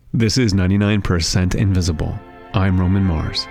This is 99% Invisible. I'm Roman Mars.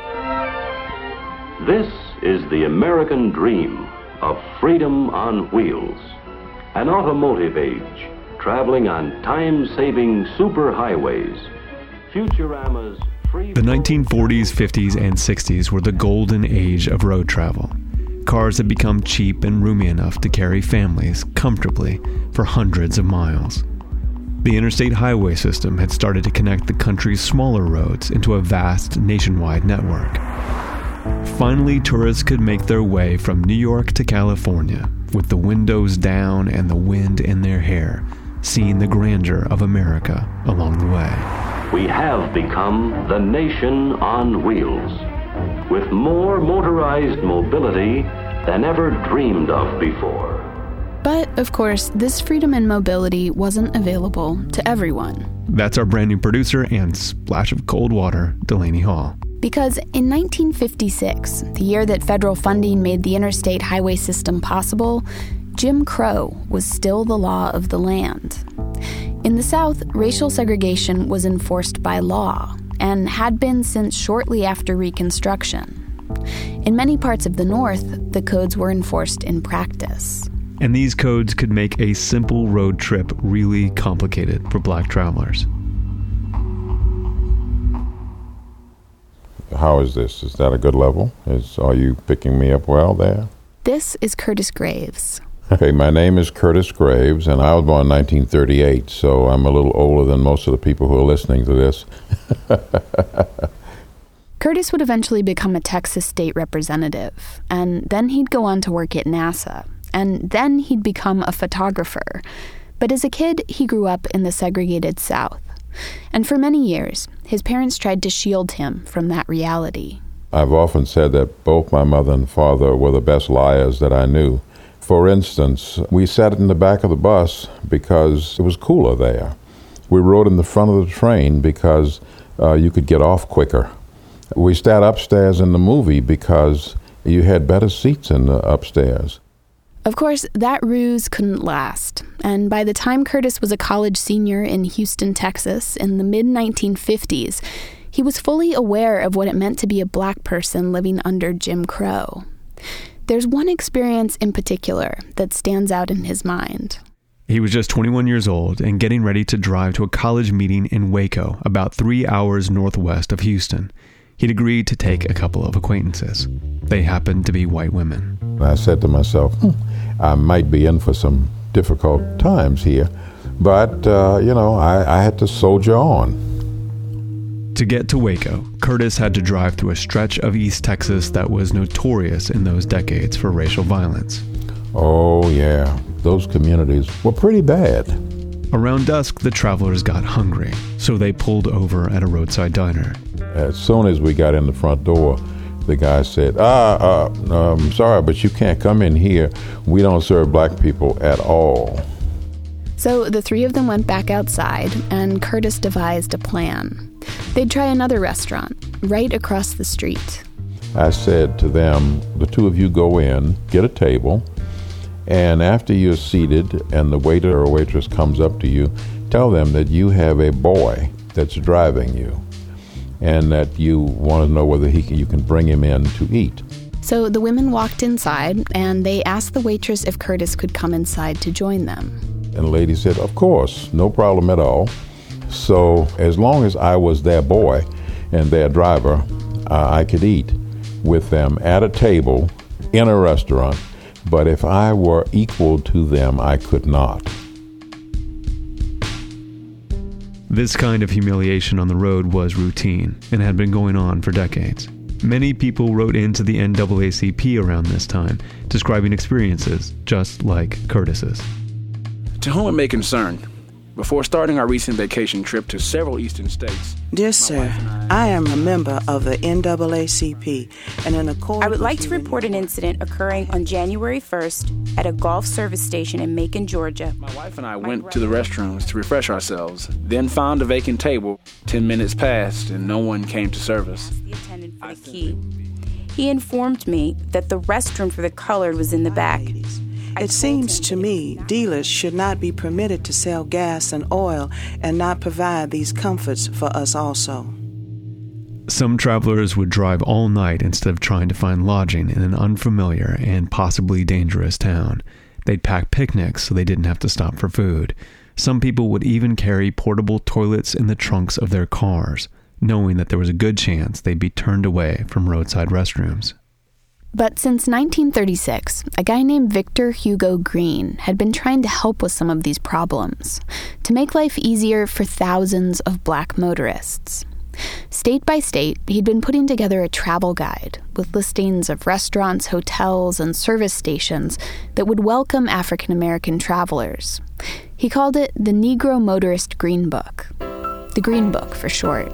This is the American dream of freedom on wheels. An automotive age, traveling on time-saving superhighways. Futurama's free... The 1940s, 50s, and 60s were the golden age of road travel. Cars had become cheap and roomy enough to carry families comfortably for hundreds of miles. The interstate highway system had started to connect the country's smaller roads into a vast nationwide network. Finally, tourists could make their way from New York to California with the windows down and the wind in their hair, seeing the grandeur of America along the way. We have become the nation on wheels, with more motorized mobility than ever dreamed of before. But, of course, this freedom and mobility wasn't available to everyone. That's our brand new producer and splash of cold water, Delaney Hall. Because in 1956, the year that federal funding made the interstate highway system possible, Jim Crow was still the law of the land. In the South, racial segregation was enforced by law and had been since shortly after Reconstruction. In many parts of the North, the codes were enforced in practice. And these codes could make a simple road trip really complicated for black travelers. How is this? Is that a good level? Are you picking me up well there? This is Curtis Graves. Okay, my name is Curtis Graves, and I was born in 1938, so I'm a little older than most of the people who are listening to this. Curtis would eventually become a Texas state representative, and then he'd go on to work at NASA, and then he'd become a photographer. But as a kid, he grew up in the segregated South. And for many years, his parents tried to shield him from that reality. I've often said that both my mother and father were the best liars that I knew. For instance, we sat in the back of the bus because it was cooler there. We rode in the front of the train because you could get off quicker. We sat upstairs in the movie because you had better seats in the upstairs. Of course, that ruse couldn't last, and by the time Curtis was a college senior in Houston, Texas, in the mid-1950s, he was fully aware of what it meant to be a black person living under Jim Crow. There's one experience in particular that stands out in his mind. He was just 21 years old and getting ready to drive to a college meeting in Waco, about 3 hours northwest of Houston. He'd agreed to take a couple of acquaintances. They happened to be white women. I said to myself, I might be in for some difficult times here, but, I had to soldier on. To get to Waco, Curtis had to drive through a stretch of East Texas that was notorious in those decades for racial violence. Oh, yeah. Those communities were pretty bad. Around dusk, the travelers got hungry, so they pulled over at a roadside diner. As soon as we got in the front door, the guy said, I'm sorry, but you can't come in here. We don't serve black people at all. So the three of them went back outside, and Curtis devised a plan. They'd try another restaurant right across the street. I said to them, the two of you go in, get a table, and after you're seated and the waiter or waitress comes up to you, tell them that you have a boy that's driving you and that you want to know whether you can bring him in to eat. So the women walked inside, and they asked the waitress if Curtis could come inside to join them. And the lady said, of course, no problem at all. So as long as I was their boy and their driver, I could eat with them at a table in a restaurant. But if I were equal to them, I could not. This kind of humiliation on the road was routine and had been going on for decades. Many people wrote into the NAACP around this time, describing experiences just like Curtis's. To whom it may concern, before starting our recent vacation trip to several eastern states... Dear sir, I am a member of the NAACP, and in accordance... I would like to report an incident occurring on January 1st at a golf service station in Macon, Georgia. My wife and I went to the restrooms to refresh ourselves, then found a vacant table. 10 minutes passed, and no one came to serve us. The attendant for the key. He informed me that the restroom for the colored was in the back. It seems to me dealers should not be permitted to sell gas and oil and not provide these comforts for us also. Some travelers would drive all night instead of trying to find lodging in an unfamiliar and possibly dangerous town. They'd pack picnics so they didn't have to stop for food. Some people would even carry portable toilets in the trunks of their cars, knowing that there was a good chance they'd be turned away from roadside restrooms. But since 1936, a guy named Victor Hugo Green had been trying to help with some of these problems, to make life easier for thousands of black motorists. State by state, he'd been putting together a travel guide with listings of restaurants, hotels, and service stations that would welcome African American travelers. He called it the Negro Motorist Green Book. The Green Book for short.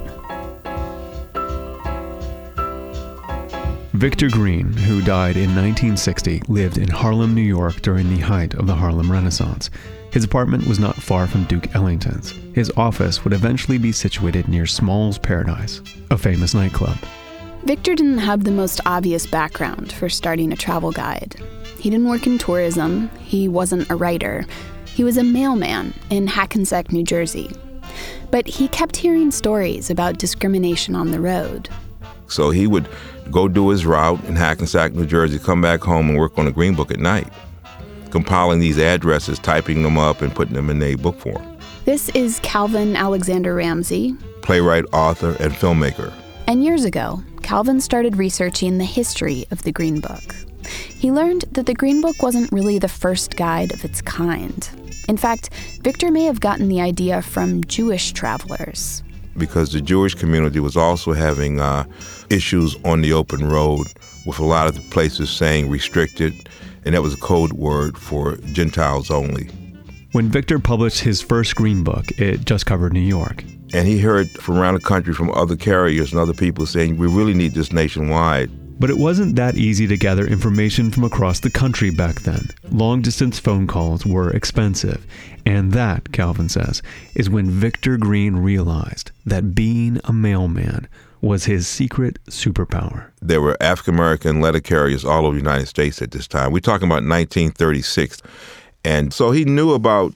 Victor Green, who died in 1960, lived in Harlem, New York during the height of the Harlem Renaissance. His apartment was not far from Duke Ellington's. His office would eventually be situated near Small's Paradise, a famous nightclub. Victor didn't have the most obvious background for starting a travel guide. He didn't work in tourism. He wasn't a writer. He was a mailman in Hackensack, New Jersey. But he kept hearing stories about discrimination on the road. So he would go do his route in Hackensack, New Jersey, come back home and work on the Green Book at night, compiling these addresses, typing them up, and putting them in a book form. This is Calvin Alexander Ramsey, playwright, author, and filmmaker. And years ago, Calvin started researching the history of the Green Book. He learned that the Green Book wasn't really the first guide of its kind. In fact, Victor may have gotten the idea from Jewish travelers. Because the Jewish community was also having issues on the open road, with a lot of the places saying restricted, and that was a code word for Gentiles only. When Victor published his first Green Book, it just covered New York. And he heard from around the country from other carriers and other people saying, we really need this nationwide. But it wasn't that easy to gather information from across the country back then. Long-distance phone calls were expensive. And that, Calvin says, is when Victor Green realized that being a mailman was his secret superpower. There were African-American letter carriers all over the United States at this time. We're talking about 1936. And so he knew about,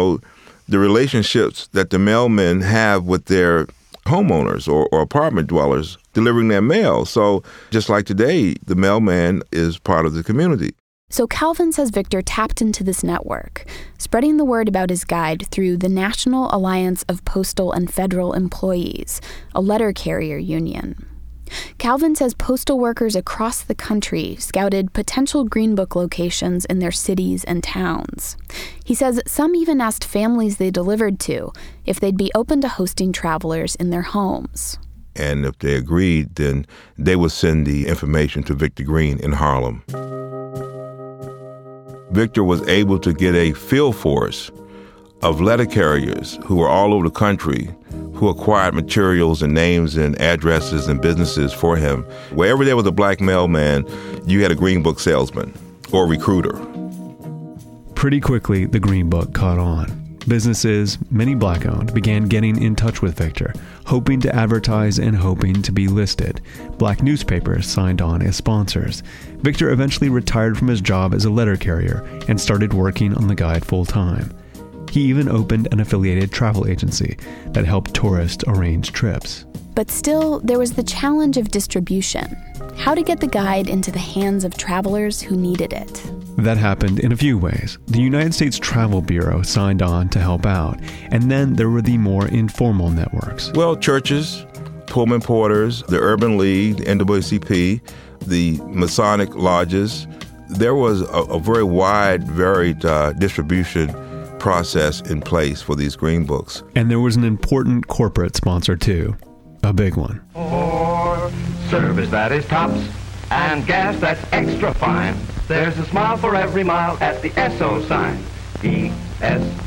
the relationships that the mailmen have with their homeowners or apartment dwellers delivering their mail. So just like today, the mailman is part of the community. So Calvin says Victor tapped into this network, spreading the word about his guide through the National Alliance of Postal and Federal Employees, a letter carrier union. Calvin says postal workers across the country scouted potential Green Book locations in their cities and towns. He says some even asked families they delivered to if they'd be open to hosting travelers in their homes. And if they agreed, then they would send the information to Victor Green in Harlem. Victor was able to get a field force of letter carriers who were all over the country who acquired materials and names and addresses and businesses for him. Wherever there was a black mailman, you had a Green Book salesman or recruiter. Pretty quickly, the Green Book caught on. Businesses, many black-owned, began getting in touch with Victor, hoping to advertise and hoping to be listed. Black newspapers signed on as sponsors. Victor eventually retired from his job as a letter carrier and started working on the guide full-time. He even opened an affiliated travel agency that helped tourists arrange trips. But still, there was the challenge of distribution. How to get the guide into the hands of travelers who needed it. That happened in a few ways. The United States Travel Bureau signed on to help out, and then there were the more informal networks. Well, churches, Pullman Porters, the Urban League, the NAACP, the Masonic lodges. There was a very wide, varied distribution process in place for these Green Books. And there was an important corporate sponsor too, a big one. For service that is tops and gas that's extra fine, there's a smile for every mile at the SO sign.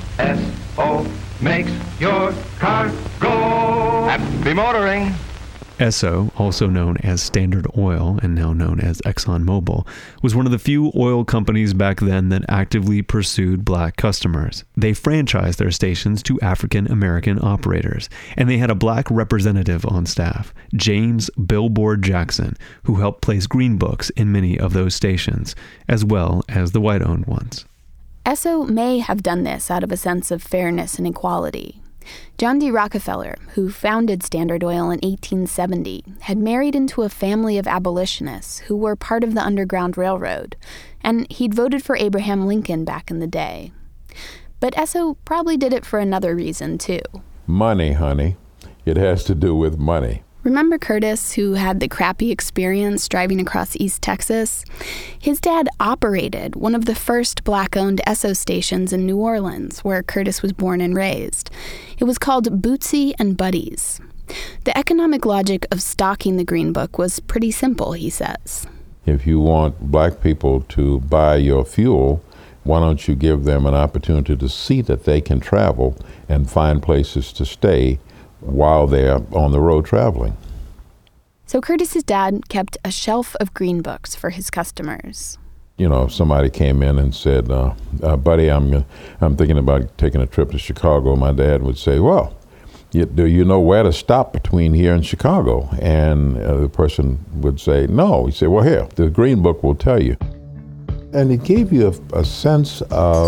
ESSO makes your car go. Happy motoring. Esso, also known as Standard Oil and now known as ExxonMobil, was one of the few oil companies back then that actively pursued black customers. They franchised their stations to African American operators, and they had a black representative on staff, James Billboard Jackson, who helped place green books in many of those stations, as well as the white-owned ones. Esso may have done this out of a sense of fairness and equality. John D. Rockefeller, who founded Standard Oil in 1870, had married into a family of abolitionists who were part of the Underground Railroad, and he'd voted for Abraham Lincoln back in the day. But Esso probably did it for another reason, too. Money, honey. It has to do with money. Remember Curtis, who had the crappy experience driving across East Texas? His dad operated one of the first black-owned Esso stations in New Orleans, where Curtis was born and raised. It was called Bootsy and Buddies. The economic logic of stocking the Green Book was pretty simple, he says. If you want black people to buy your fuel, why don't you give them an opportunity to see that they can travel and find places to stay while they're on the road traveling. So Curtis's dad kept a shelf of green books for his customers. You know, if somebody came in and said, buddy, I'm thinking about taking a trip to Chicago, my dad would say, well, do you know where to stop between here and Chicago? And the person would say, no. He'd say, well, here, the Green Book will tell you. And it gave you a sense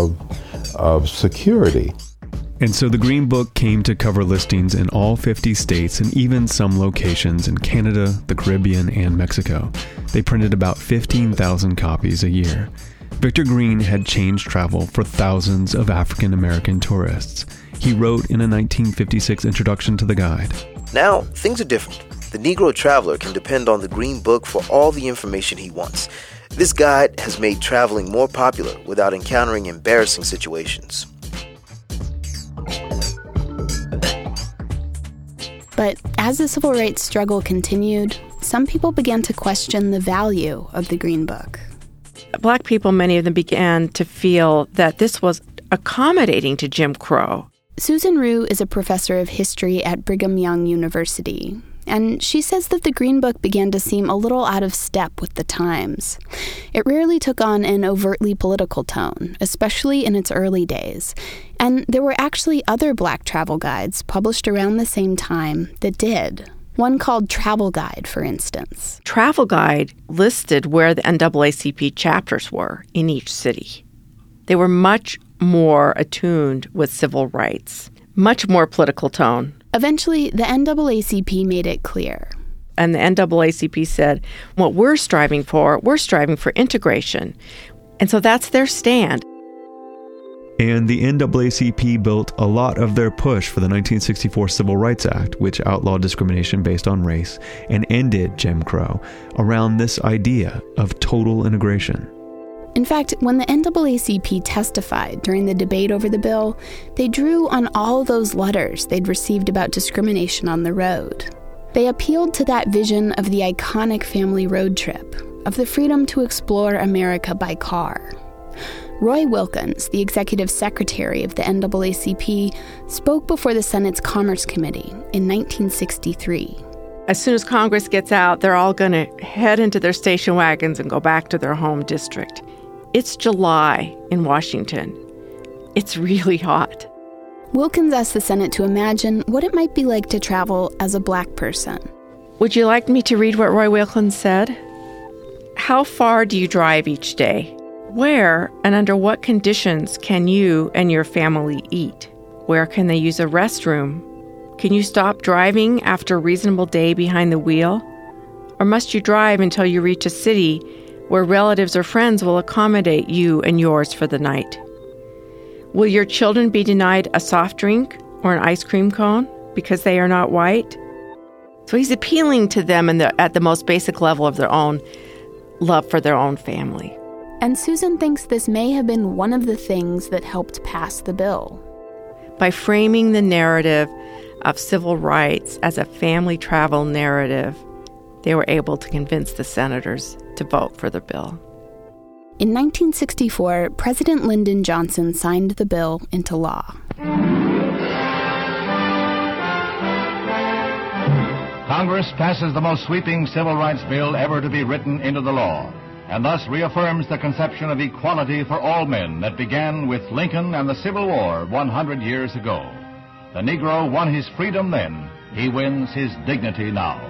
of security. And so the Green Book came to cover listings in all 50 states and even some locations in Canada, the Caribbean, and Mexico. They printed about 15,000 copies a year. Victor Green had changed travel for thousands of African American tourists. He wrote in a 1956 introduction to the guide. Now, things are different. The Negro traveler can depend on the Green Book for all the information he wants. This guide has made traveling more popular without encountering embarrassing situations. But as the civil rights struggle continued, some people began to question the value of the Green Book. Black people, many of them began to feel that this was accommodating to Jim Crow. Susan Rue is a professor of history at Brigham Young University, and she says that the Green Book began to seem a little out of step with the times. It rarely took on an overtly political tone, especially in its early days. And there were actually other black travel guides published around the same time that did. One called Travel Guide, for instance. Travel Guide listed where the NAACP chapters were in each city. They were much more attuned with civil rights, much more political tone. Eventually, the NAACP made it clear. And the NAACP said, what we're striving for integration. And so that's their stand. And the NAACP built a lot of their push for the 1964 Civil Rights Act, which outlawed discrimination based on race and ended Jim Crow, around this idea of total integration. In fact, when the NAACP testified during the debate over the bill, they drew on all those letters they'd received about discrimination on the road. They appealed to that vision of the iconic family road trip, of the freedom to explore America by car. Roy Wilkins, the executive secretary of the NAACP, spoke before the Senate's Commerce Committee in 1963. As soon as Congress gets out, they're all going to head into their station wagons and go back to their home district. It's July in Washington. It's really hot. Wilkins asked the Senate to imagine what it might be like to travel as a black person. Would you like me to read what Roy Wilkins said? How far do you drive each day? Where and under what conditions can you and your family eat? Where can they use a restroom? Can you stop driving after a reasonable day behind the wheel? Or must you drive until you reach a city where relatives or friends will accommodate you and yours for the night? Will your children be denied a soft drink or an ice cream cone because they are not white? So he's appealing to them at the most basic level of their own love for their own family. And Susan thinks this may have been one of the things that helped pass the bill. By framing the narrative of civil rights as a family travel narrative, they were able to convince the senators to vote for the bill. In 1964, President Lyndon Johnson signed the bill into law. Congress passes the most sweeping civil rights bill ever to be written into the law, and thus reaffirms the conception of equality for all men that began with Lincoln and the Civil War 100 years ago. The Negro won his freedom then. He wins his dignity now.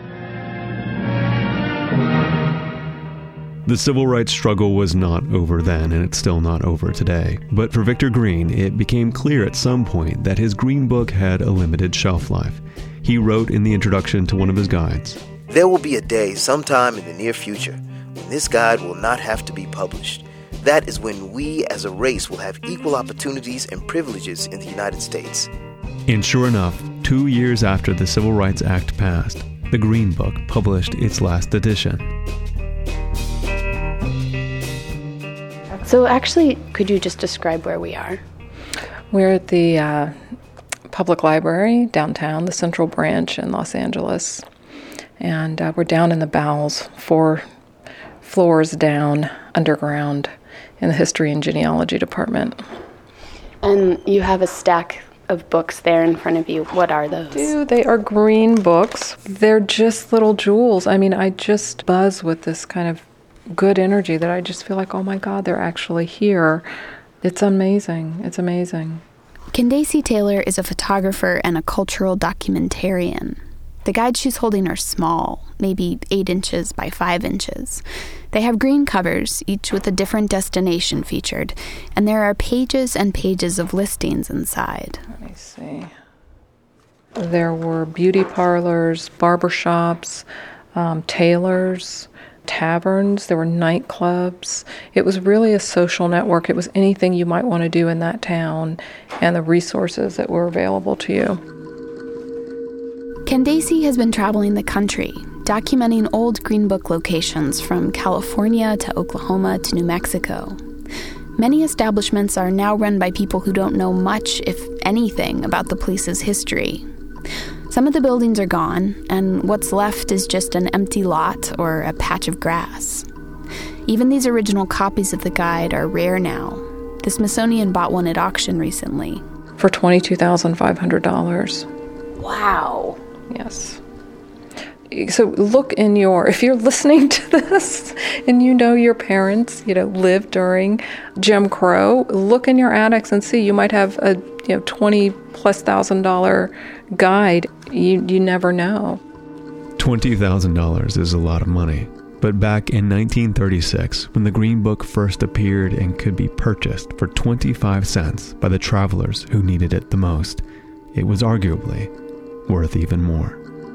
The civil rights struggle was not over then, and it's still not over today. But for Victor Green, it became clear at some point that his Green Book had a limited shelf life. He wrote in the introduction to one of his guides, "There will be a day sometime in the near future when this guide will not have to be published. That is when we as a race will have equal opportunities and privileges in the United States." And sure enough, 2 years after the Civil Rights Act passed, the Green Book published its last edition. So actually, could you just describe where we are? We're at the public library downtown, the Central Branch in Los Angeles. And we're down in the bowels, 4 floors down, underground, in the History and Genealogy Department. And you have a stack of books there in front of you. What are those? They are green books. They're just little jewels. I mean, I just buzz with this kind of good energy that I just feel like, oh my God, they're actually here. It's amazing. It's amazing. Candace Taylor is a photographer and a cultural documentarian. The guides she's holding are small, maybe 8 inches by 5 inches. They have green covers, each with a different destination featured, and there are pages and pages of listings inside. Let me see. There were beauty parlors, barbershops, tailors, taverns, there were nightclubs. It was really a social network. It was anything you might want to do in that town and the resources that were available to you. Candace has been traveling the country, documenting old Green Book locations from California to Oklahoma to New Mexico. Many establishments are now run by people who don't know much, if anything, about the place's history. Some of the buildings are gone, and what's left is just an empty lot or a patch of grass. Even these original copies of the guide are rare now. The Smithsonian bought one at auction recently. For $22,500. Wow. Yes. So look if you're listening to this and you know your parents, lived during Jim Crow, look in your attics and see. You might have a $20,000+ guide. You never know. $20,000 is a lot of money. But back in 1936, when the Green Book first appeared and could be purchased for 25 cents by the travelers who needed it the most, it was arguably worth even more.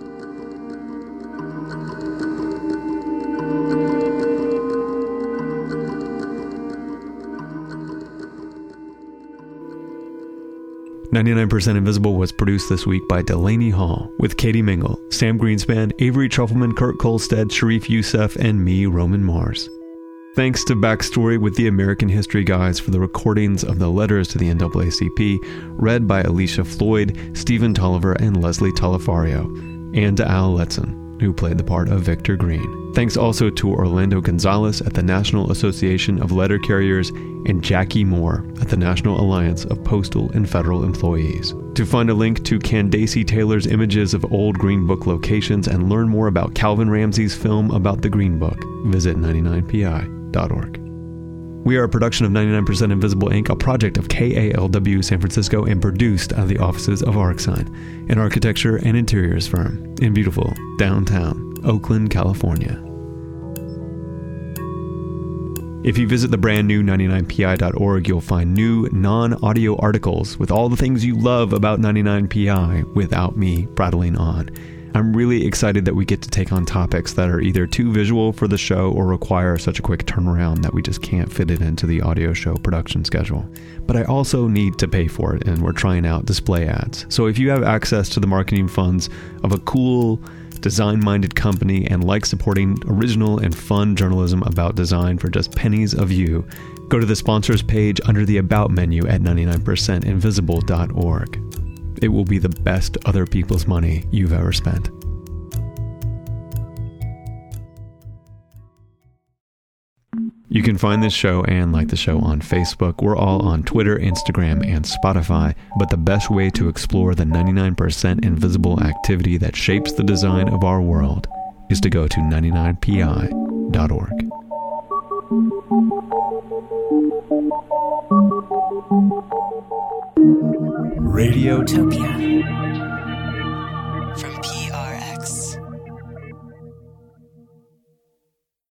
"99% Invisible" was produced this week by Delaney Hall, with Katie Mingle, Sam Greenspan, Avery Trufelman, Kurt Kolstad, Sharif Youssef, and me, Roman Mars. Thanks to Backstory with the American History Guys for the recordings of the letters to the NAACP, read by Alicia Floyd, Stephen Tolliver, and Leslie Talafario, and to Al Letson, who played the part of Victor Green. Thanks also to Orlando Gonzalez at the National Association of Letter Carriers and Jackie Moore at the National Alliance of Postal and Federal Employees. To find a link to Candace Taylor's images of old Green Book locations and learn more about Calvin Ramsey's film about the Green Book, visit 99pi.org. We are a production of 99% Invisible Inc., a project of KALW San Francisco, and produced out of the offices of Arcsign, an architecture and interiors firm in beautiful downtown Oakland, California. If you visit the brand new 99pi.org, you'll find new non-audio articles with all the things you love about 99pi without me prattling on. I'm really excited that we get to take on topics that are either too visual for the show or require such a quick turnaround that we just can't fit it into the audio show production schedule. But I also need to pay for it, and we're trying out display ads. So if you have access to the marketing funds of a cool, design-minded company and like supporting original and fun journalism about design for just pennies a view, go to the sponsors page under the About menu at 99percentinvisible.org. It will be the best other people's money you've ever spent. You can find this show and like the show on Facebook. We're all on Twitter, Instagram, and Spotify. But the best way to explore the 99% invisible activity that shapes the design of our world is to go to 99pi.org. Radiotopia.